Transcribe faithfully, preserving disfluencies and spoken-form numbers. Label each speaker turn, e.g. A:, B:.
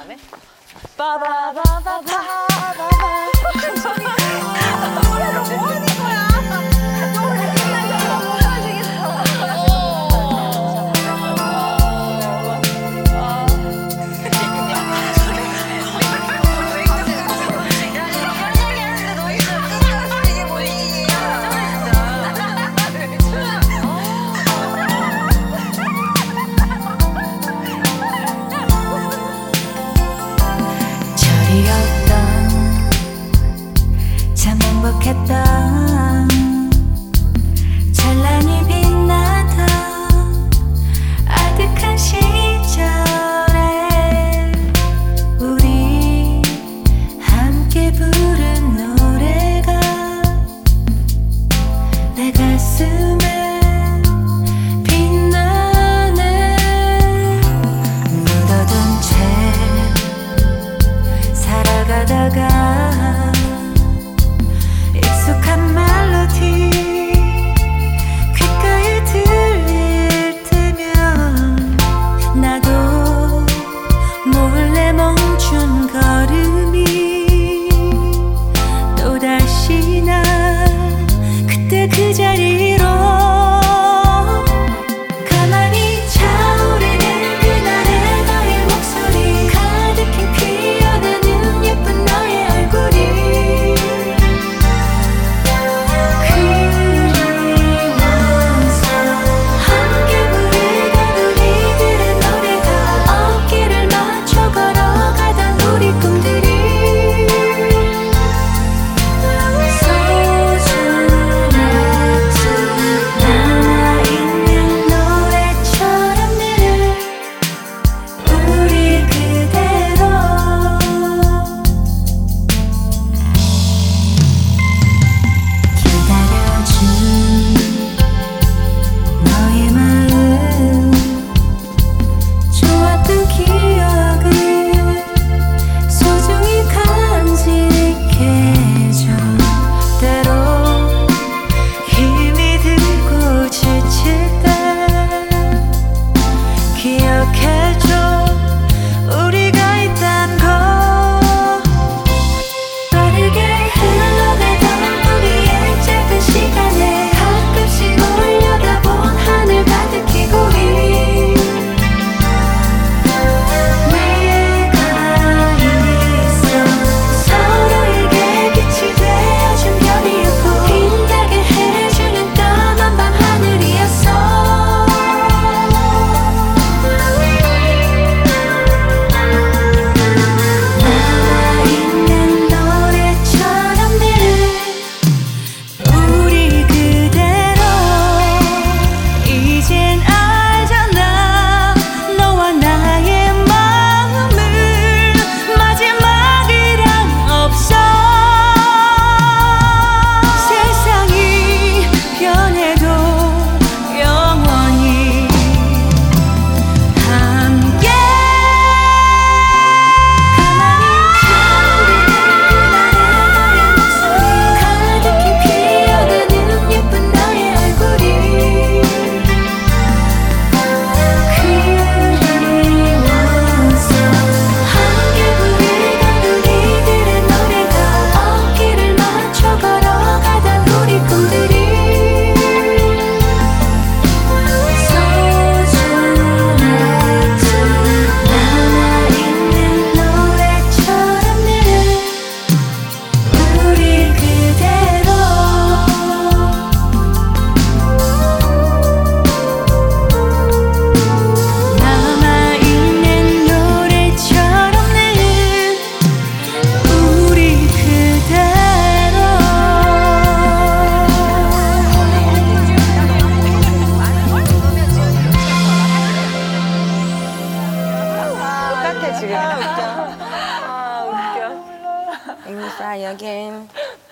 A: 다음에 빠바바바바바바 노래를 뭐 하는 거야? 노래 끝나서 못
B: 참 행복했던 찬란히 빛나던 아득한 시절에 우리 함께 부른 노래가 내 가슴에 빛나네. 묻어둔 채 살아가다가 익숙한 멜로디 귓가에 들릴 테면 나도 몰래 멈춘 걸음이 또다시 나 그때 그 자리로 가만히 차오르는 그날의 너의 목소리 가득히 피어나는 예쁜 너의 얼굴이
A: 지금. 아 웃겨. 아 웃겨.
C: Let me try again.